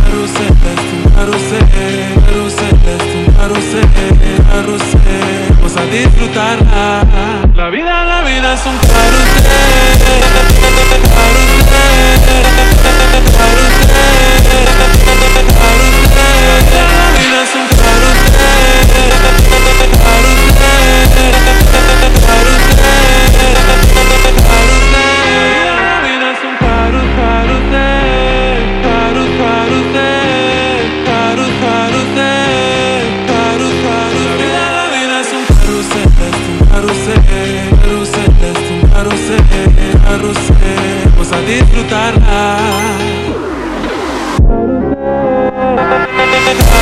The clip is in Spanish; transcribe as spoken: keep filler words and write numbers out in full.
carrusel, es un carrusel, carrusel, es un carrusel, carrusel. Vamos a disfrutarla. La vida, la vida es un carrusel, carrusel, carrusel, carrusel. La vida es un carrusel, carrusel, carrusel, carrusel. La vida es un carrusel, carrusel, carrusel, carrusel, carrusel. La vida es un carrusel, es un carrusel, carrusel, es un carrusel, carrusel. Vamos a disfrutarla.